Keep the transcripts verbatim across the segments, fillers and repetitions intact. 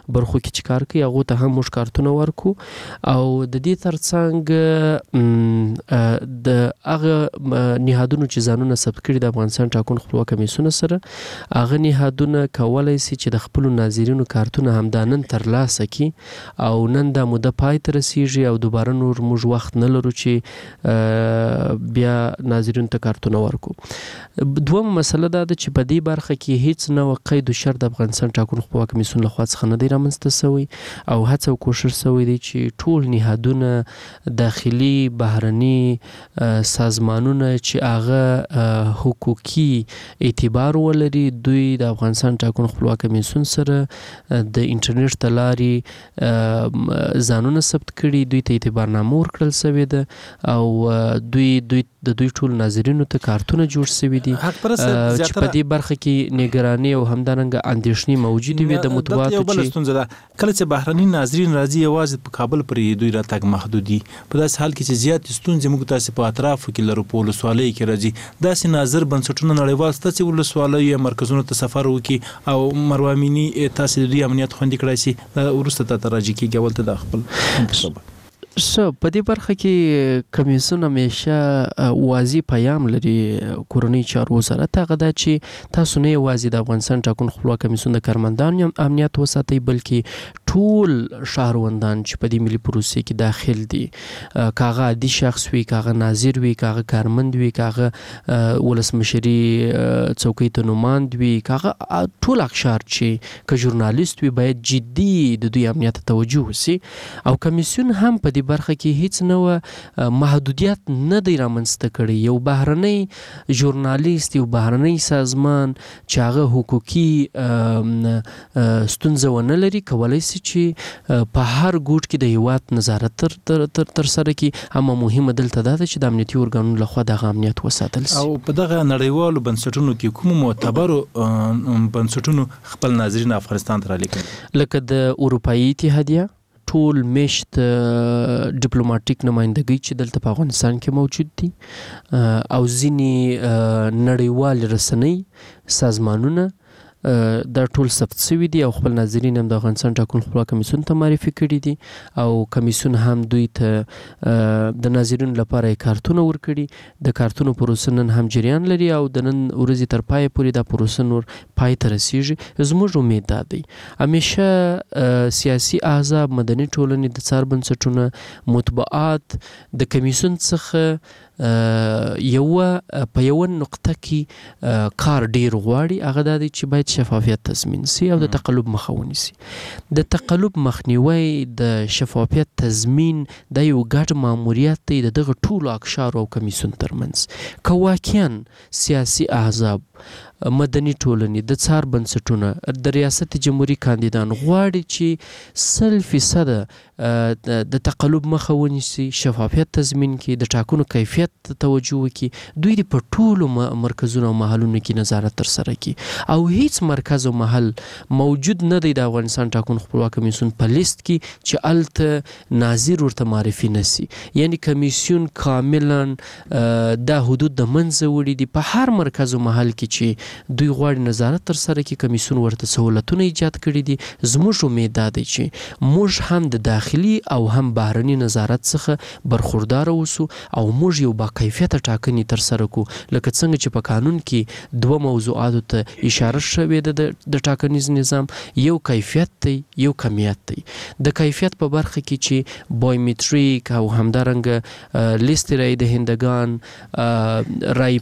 برخو کې چې کار کوي هغو ته هم موږ کارتونه ورکو او د دې ترڅنګ د هغه نهادونو چې ځانونه ثبت کړي د افغانستان ټاکنو خپلواک کمیسیون سره هغه نهادونه کولی سي چې د خپلو ناظرینو کارتونه همدا نن ترلاسه کړي او نن دا موده پای ته رسیږي او دوباره نور موږ وخت نه لرو چې بیا ناظرینو ته کارتونه ورکو. دویمه مسله دا ده چې په دې برخه کې هیڅ نوع قید و شرط د افغانستان ټاکنو خپلواک کمیسیون لخوا څخه نه دی رامنځته سوی او هڅه او کوشش سوی دی چې ټول نهادونه داخلي بهرني سازمانونه چې هغه حقوقي اعتبار ولري دوی د افغانستان ټاکنو خپلواک کمیسیون سره د انټرنیټ ته لارې ځانونه ثبت کړي دوی ته اعتبارنامه ورکړل سوې ده او دوی دوی د دوی ټول ناظرینو ته کارتونه جوړ سوي دي چې په دې برخه کې نگراني او همدارنګه اندېښنې موجودې وي د مطبوعاتو چې کله چې بهرني ناظرین راځي یوازې په کابل پورې دوی راتګ محدود دي په داسې حال کې چې زیات ستونزې موږ تاسې په اطرافو کې لرو په ولسوالیو کې راځي داسې ناظر بنسټونه نړیوال ستاسې ولسوالیو مرکزونو ته سفر وکړي او مروه امیني تاسې د دوی امنیت خوندي کړای شي وروسته ته راځي کېږي اول ته د خپل څه په دې برخه کې کمیسیون همیشه واضح پیام لري کورنۍ چارو سره هغه دا چې تاسو نه یوازې د افغانستان ټاکنو خپلواک کمیسیون د کارمندانو امنیت وساتئ بلکې ټول شهروندان چې په دې ملي پروسې کې داخل دي کاغه عادي شخص وي کاغه ناظر وي کاغه کارمند وي کاغه ولسمشري څوکۍ ته نوماند وي کاغه ټول اقشار چې که ژورنالیست وي باید جدي د دوی امنیت توجه وشي او کمیسیون هم په دې برخه کې هیڅ نوع محدودیت نه دی رامنځته کړی یو بهرنی ژورنالیست یو بهرنی سازمان چې هغه حقوقي ستونزه ونه لري کولی شي چې په هر ګوټ کې د هیواد نظارت تر تر سره کړي اما مهمه دلته دا ده چې د امنیتي ارګانونو لخوا دغه امنیت وساتل شي. او په دغه نړیوالو بنسټونو کې کوم معتبرو بنسټونو خپل ناظرین افغانستان ته رالیږي لکه د اروپایي اتحادیه ټول میشت ډیپلوماټیک نمائندګۍ چې دلته په افغانستان کې موجود دي او ځینې نړیوال رسنۍ سازمانونه دا ټول ثبت شوي دي او خپل ناظرین هم د افغانستان ټاکنو خپلواک کمیسیون ته معرفي کړي دي او کمیسیون هم دوی ته د ناظرینو لپاره کارتونه ورکړي د کارتونو پروسه نن هم جریان لري او د نن ورځې تر پای پورې دا پروسه نور پای ته رسیږي. زموږ امید دا دی همیشه سیاسي احزاب مدني ټولنې د څار بنسټونه مطبوعات د کمیسیون څخه یو په یو نقطه کې کار ډیر غواړي هغه دا دی چې باید شفافیت تضمین شي او د تقلب مخه ونیسي. د تقلب مخنیوی د شفافیت تضمین د یو ګډ ماموریت دی د دغه ټولو اقشارو او کمیسیون ترمنځ که واقعا سیاسي احزاب مدني ټولنې د څار بنسټونه د ریاست جمهوریت کاندیدان غواړي چې سل فیصده د تقلب مخه ونیسي شفافیت تضمین کړي د ټاکنو کیفیت توجه وکړي دوی په ټولو مرکزونو او محلونو کې نظارت ترسره کړي او هیڅ مرکز او محل موجود نه دی د افغانستان ټاکنو خپلواک کمیسیون په لیست کې چې الته ناظر ورته معرفي نشي یعنی کمیسیون کاملا دا حدود د منځه وړي دي په هر مرکز او محل کې چې دوی غواړي نظارت تر سره کې کمیسیون ورته سہولتونه ایجاد کړي دي. زموږ امید دا دی چې موږ هم د داخلي او هم بهرني نظارت څخه برخوردار اوسو او موږ یو با کیفیته ټاکنې تر سره کو لکه څنګه چې په قانون کې دوه موضوعاتو ته اشاره شوې ده د ټاکنیز نظام یو کیفیت دی یو کمیت دی. د کیفیت په برخه کې چې بایومټریک او همدارنګه لیست رای دهندگان رای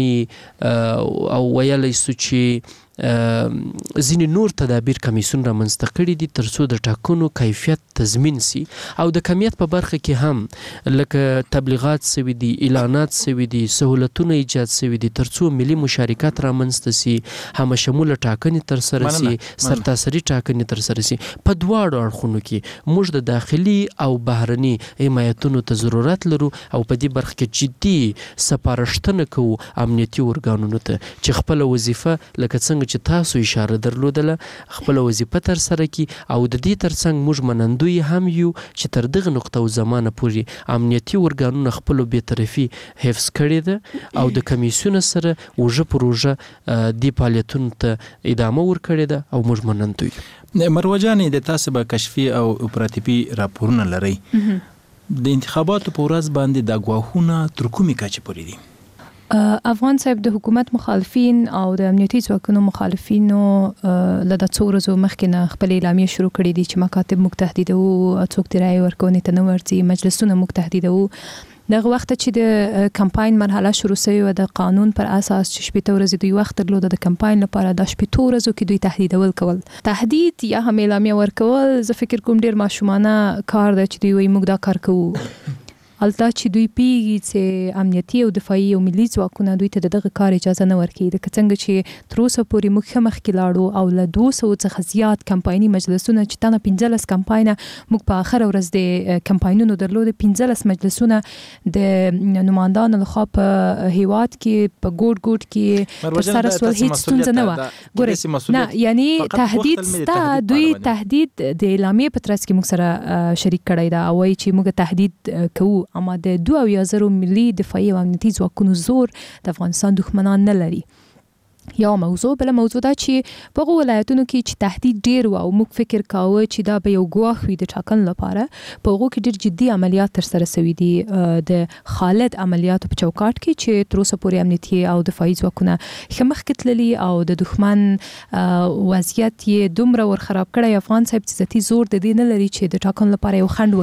پاڼې او ویلی سو چې ځینې نور تدابیر کمیسیون رامنځته کړي دي تر څو د ټاکنو کیفیت تضمین سي او د کمیت په برخه کې هم لکه تبلیغات سوي دي اعلانات سوي دي سهولتونه ایجاد سوي دي تر څو ملي مشارکت رامنځته سي همه شموله ټاکنې تر سره سي سرتاسري ټاکنې تر سره سي په دواړو اړخونو کې موږ د داخلي او بهرني حمایتونو ته ضرورت لرو او په دې برخه کې جدي سپارښتنه کوو امنیتي ارګانونو ته چې خپل وظیفه لکه څنګه چې تاسو اشاره درلودله خپل وظیفه تر سره کی او د دې ترڅنګ موږ منندوی هم یو چې تر دغه نقطه او زمانه پورې امنیتي ورګانونه خپل بی‌طرفي حفظ کړي ده او د کمیسیون سره وجه پروژه دی فعالیتونو ته ادامه ورکړي ده او موږ منندوی. مروه جانې د تاسو به کشفي او اپراتیفي راپورونه لرئ. د انتخاباتو په ورځ باندې د ګواښونه تر کومې کچې پورې دي؟ افغان صاحب د حکومت مخالفین او د امنیتي ځواکونو مخالفینو له د څو ورځو مخکې نه خپل اعلامیې شروع کړي دي چې مکاتب موږ تهدیدوو، څوک د رایې ورکونې ته نه ورځي، مجلسونه موږ تهدیدوو. دغه وخت چې د کمپاین مرحله شروع شوې وه د قانون پر اساس چې شپېته ورځې دوی وخت درلوده د کمپاین لپاره، د شپېتو ورځو کې دوی تهدیدول کول، تهدید یا هم اعلامیه ورکول، زه فکر کوم ډیر ماشومانه کار دی چې دوی وایي موږ دا کار کوو. البته چې دوی پیږي چې امنیتي او دفاعي او ملي ځواکونه دوی ته دغه کار اجازه نه ورکوي. لکه څنګه چې تر اوسه پورې موږ ښه مخکې لاړو او له دوه سوو څخه زیات کمپایني مجلسونه چې تنه پنځلس کمپاینه موږ په آخره ورځ د کمپاینونو درلودې، پنځلس مجلسونه د نمایندانو لخوا په هیواد کې په ګوټ ګوټ کې تر سره سول، هیڅ ستونزه نه وه. ګورئ نه یعنی تهدید ستا، دوی تهدید د اعلامیې په ترڅ کې موږ سره شریک کړی ده او وایي چې موږ تهدید کوو، اما د دوه اویا زرو ملي دفاعي او امنیتي ځواکونو زور د افغانستان دښمنان نه لري. یو موضوع. بل موضوع دا چې په هغو ولایتونو کې چې تهدید ډیر و او موږ فکر کاوه چې دا به یو ګواښ وي د ټاکنو لپاره، په هغو کې ډیر جدي عملیات ترسره شوي دي. د خالد عملیاتو په چوکاټ کې چې تر اوسه پورې امنیتي او دفاعي ځواکونه ښه مخکې تللي او د دښمن وضعیت یې دومره ورخراب کړی افغان صاحب چې ذاتي زور د دې نه لري چې د ټاکنو لپاره یو خنډ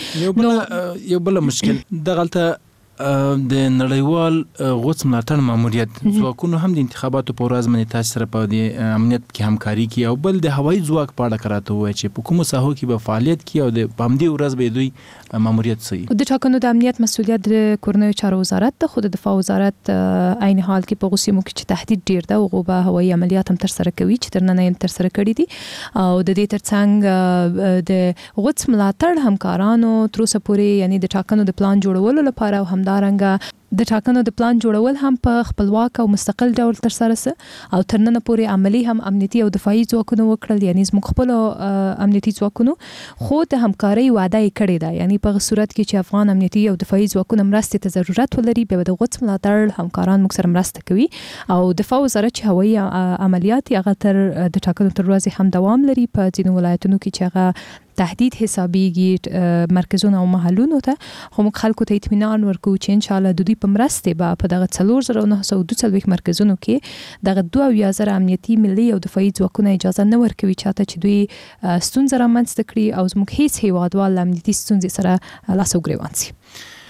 وګرځي. یو بل مشکل دغلته د نړیوال غوڅ ملاتړ ماموریت ځواکونو هم د انتخاباتو په ورځ باندې تاسو سره په دې امنیت کې همکاري کوي او بل د هوایي ځواک په اړه کراته وایي چې په کومو ساحو کې به فعالیت کوي او د همدې ورځ به دوی ماموریت کوي. د ټاکنو د امنیت مسؤلیت د کورنیو چارو وزارت ته، خو د دفاع وزارت عین حال کې په غوسیمو کې چې تهدید ډیر ده هغه به هوایي عملیات هم تر سره کوي چې تر نن یې تر سره کړي دي. او د دې ترڅنګ د غوڅ ملاتړ همکارانو تر اوسه پورې یعنی د ټاکنو د پلان جوړولو لپاره او همدارنګه د ټاکنو د پلان جوړول هم په خپلواک او مستقل ډول تر سره سه او تر نن پورې عملی هم امنیتي او دفاعي ځواکونه وکړل، یعنی زموږ خپل امنیتي ځواکونو خو د همکارۍ وعده یې کړې ده. یعنی په صورت کې چې افغان امنیتي او دفاعي ځواکونه مرستې ته ضرورت ولري بیا د غوڅ ملاتړ همکاران موږ سره مرسته کوي. او دفاع وزارت چې هوایي عملیات هغه تر د ټاکنو تر ورځې هم دوام لري په ځینو ولایتونو کې چې هغه تهدید حسابيږي مرکزونه او محلونو ته، خو موږ خلکو ته اطمینان ورکو چې ان شاء الله د دوی په مرسته به په دغه څلور زره نه سوه دوه څلوېښت مرکزونو کې دغه دوه اویا زره امنیتي ملي او دفاعي ځواکونه اجازه نه ورکوي چاته چې دوی ستونزه رامنځته کړي او زموږ هیڅ هیوادوال امنیتي ستونزې سره لاس او ګریوان شي.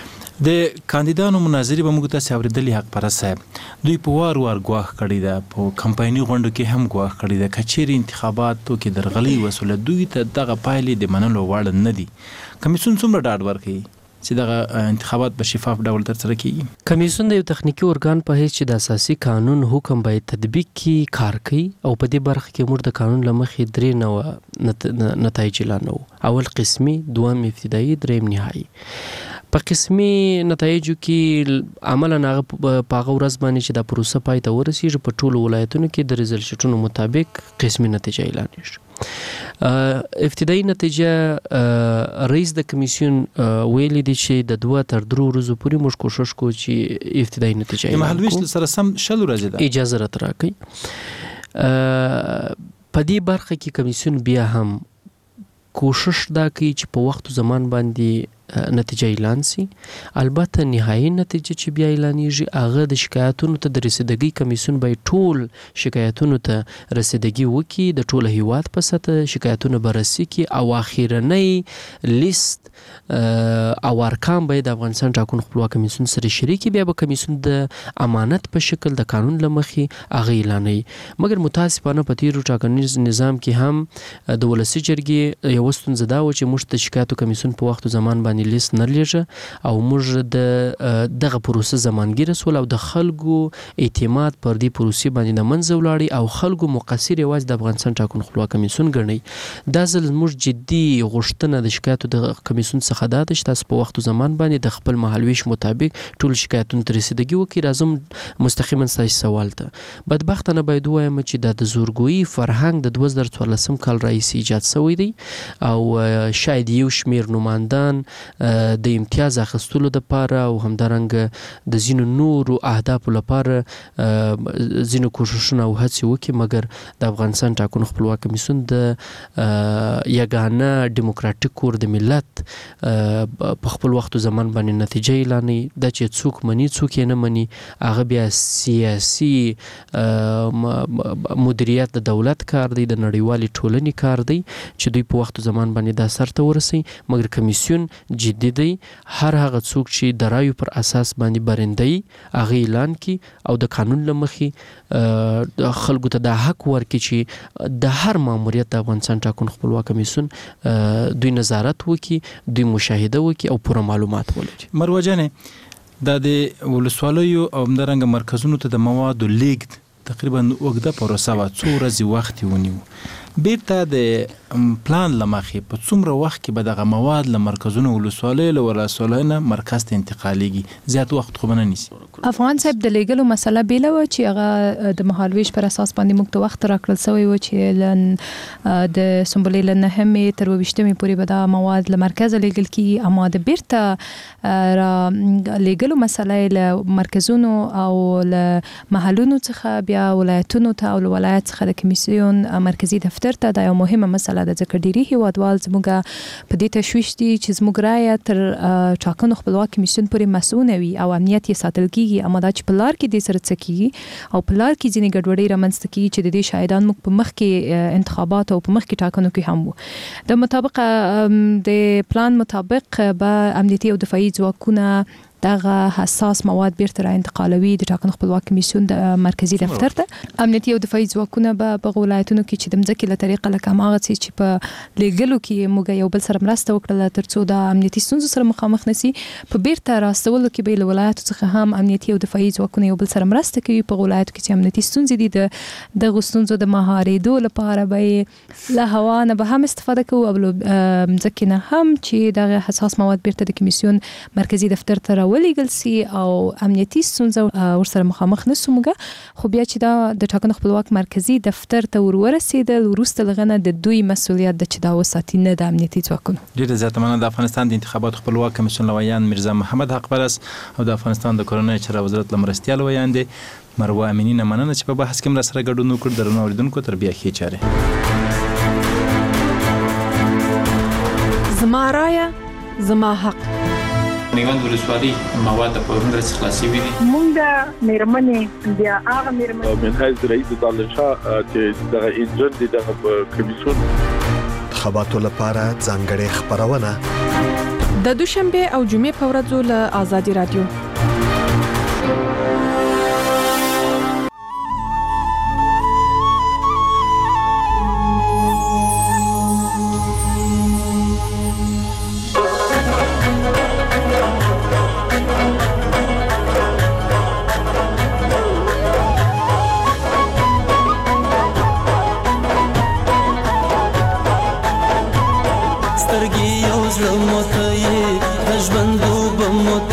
د کاندیدانو مناظرې به موږ تاسو اوریدلې حق پر صاحب دوی په وار وار ګواښ کړی ده، په کمپایني غونډو کې هم ګواښ کړی ده کچېرې انتخاباتو کې درغلي وسوله دوی ته دغه پایلې د منلو وړ نه دي. کمیسیون څومره ډاډ ورکوي چې دغه انتخابات په شفاف ډول ترسره کیږي؟ کمیسیون د یو تخنیکی ارګان په حیث چې د اساسي قانون حکم باید تطبیق کی کار کوي او په دې برخه کې موږ د قانون لمخې درې نوع نتایج اعلانوو. اول قسمي، دوم ابتدایي، دریم نهایي. په قسمي نتایجو کې عملاً هغه په هغه ورځ باندې چې دا پروسه پای ته ورسیږي په ټولو ولایتونو کې د ریزلټونو مطابق قسمي نتیجه اعلانېږي. ابتدایي نتیجه رئیس د کمیسیون ویلي دي چې د دوه تر درو ورځو پورې موږ کوشش کوو چې ابتدایي نتیجه اعلان کړو. مهال ویش سره سم شل ورځې ده اجازه راته راکړي. په دې برخه کې کمیسیون بیا هم کوشش دا کوي چې په وخت او زمان باندې نتیجه اعلان سي. البته نهایي نتیجه چې بیا اعلانېږي هغه د شکایتونو ته د رسیدګۍ کمیسیون به ټول شکایتونو ته رسیدګي وکړي، د ټول هیواد په سطح شکایتونه بررسي کړي او اخیرنۍ لیست او ارقام به د افغانستان ټاکنو خپلواک کمیسیون سره شریک کړي، بیا به کمیسیون د امانت په شکل د قانون له مخې هغه اعلانوي. مګر متاسفانه په تیرو ټاکنیز نظام کې هم د ولسي جرګې یوه ستونزه دا وه چې موږ د شکایتو کمیسیون په وخت او زمان باندې باندې لیست نه لیږه او موږ د دغه پروسه زمانګیره سول او د خلکو اعتماد پر دې پروسې باندې د منځ ولاړی او خلکو مقصر یوازې د افغانستان ټاکنو خپلواک کمیسیون ګڼي. دا ځل موږ جدي غوښتنه د شکایتو د کمیسیون څخه دا ده چې تاسو په وخت او زمان باندې د خپل مهالویش مطابق ټول شکایتونو ته رسیدګي وکړي. راځم مستقیما ستاسو سوال ته. بدبختانه باید وایم چې د زورګویي فرهنګ د دوه زره څوارلسم کال راهیسې ایجاد شوی دی او شاید یو شمیر نمایندان د امتیاز اخیستلو لپاره او همدارنګه د ځینو نورو اهدافو لپاره ځینو کوښښونه او هڅې وکړي، مګر د افغانستان ټاکنو خپلواک کمیسیون د یګانه دیموکراتیک کور د ملت په خپل وخت او زمان باندې نتیجه اعلانوي. دا چې څوک مني څوک یې نه مني هغه بیا سیاسي مدیریت د دولت کار دی، د نړیوالې ټولنې کار دی چې دوی په وخت او زمان باندې دا سر ته ورسوي. مګر کمیسیون جدي دی، هر هغه څوک چې د رایو پر اساس باندې برنده وي هغه اعلان کړي او د قانون له مخې خلکو ته دا حق ورکړي چې د هر ماموریت د افغانستان ټاکنو خپلواک کمیسیون دوی نظارت وکړي، دوی مشاهده وکړي او پوره معلومات ولري. مروه جانې، دا د ولسوالیو او همدارنګه مرکزونو ته د موادو لیږد تقریبا اوږده پروسه وه، څو ورځې وخت یې ونیو. بیرته د پلان له مخې په څومره وخت کې به دغه مواد له مرکزونو ولسوالیو له ولسوالیو نه مرکز ته انتقالیږي؟ زیات وخت خو به نه نیسي. افغان صاحب د لیږلو مسله بیله وه چې هغه د مهالویش پر اساس باندې موږ ته وخت راکړل سوی و چې له د سنبلې له نهمې تر اوویشتمې پورې به دا مواد له مرکزه لیږل کېږي. اما د بیرته را لیږلو مسله یې له مرکزونو او له محلونو څخه بیا ولایتونو ته او له ولایت څخه د کمیسیون مرکزي دفتر ته دا یو مهمه مسله ده، ځکه ډیری هیوادوال زموږ په دې تشویش دي چې زموږ رایه تر ټاکنو خپلواک کمیسیون پورې مسؤونه وي او امنیت یې ساتل کیږي. اما دا چې په لار کې دې سره څه کیږي او په لار کې ځینې ګډوډۍ رامنځته کیږي چې د دې شاهدان موږ په مخ کې انتخابات او په مخ کې ټاکنو کې هم وو. د مطابق د پلان مطابق به امنیتي او دفاعي ځواکونه دغه حساس مواد بیرته را انتقالوي د ټاکنو خپلواک کمیسیون د مرکزی دفتر ته. امنیتي او دفاعي ځواکونه به په ولایتونو کې چې د مځکې له طریقه لکه هغه څه چې په لیږلو کې موږ یو بل سره مرسته وکړله ترڅو د امنیتي ستونزو سره مخامخ نشي، په بیرته راستولو کې به له ولایتو څخه هم امنیتي او دفاعي ځواکونه یو بل سره مرسته کوي. په ولایتو کې چې امنیتي ستونزې دي د دغه ستونزو د مهارېدو لپاره به له هوا نه به هم استفاده کوو او مځکې نه هم چې دغه حساس مواد بیرته د کمیسیون مرکزی دفتر ته ولېږل سي او امنیتي ستونزه ورسره مخامخ نسو موږ. خو بیا چې دا د ټاکنو خپلواک مرکزی دفتر ته ورورسېدل وروسته لغنه د دوی مسؤلیت د چې دا وساتي نه د امنیتي ځواکونو. ډېره زیاته مننه. د افغانستان د انتخاباتو خپلواک کمیسیون لویان میرزا محمد حقپرست او د افغانستان د کورنۍ چارو وزارت لمرستیال ویان دي مروه امینی نه مننه چې په بحث کې مر سره ګډون وکړ. درنو اوریدونکو تر بیا ښې چارې. زما رایه زما حق. نیوند ولسوالي مواد په هغه څه خلاصي وي. مونږ د میرمنې بیا هغه میرمنې من حیث رئیس دالشا چې د انجن د کمیسیون انتخاباتو لپاره ځانګړې خبرونه د دوشنبه او جمعې په ورځو له آزادي رادیو. سترګې یو زړه مو ته یې د ژوند اوبه مو